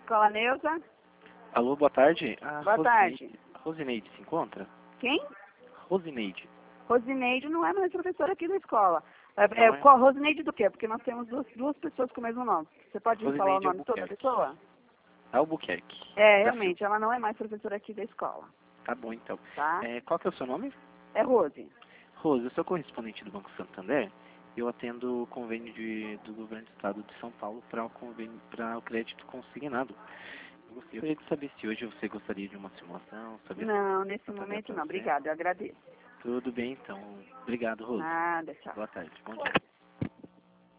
Escola Neuza. Alô, boa tarde. Boa tarde. Rosineide se encontra? Quem? Rosineide. Rosineide não é mais professora aqui da escola. é? Qual Rosineide do quê? Porque nós temos duas pessoas com o mesmo nome. Você pode me falar o Rosineide nome de toda a pessoa? Albuquerque. Realmente, ela não é mais professora aqui da escola. Tá bom, então. Tá? Qual que é o seu nome? É Rose. Rose, eu sou correspondente do Banco Santander. Eu atendo o convênio do Governo do Estado de São Paulo para o crédito consignado. Eu gostaria de saber se hoje você gostaria de uma simulação. Não, nesse momento não. Obrigada, eu agradeço. Tudo bem, então. Obrigado, Rose. Nada, tchau. Boa tarde. Bom dia.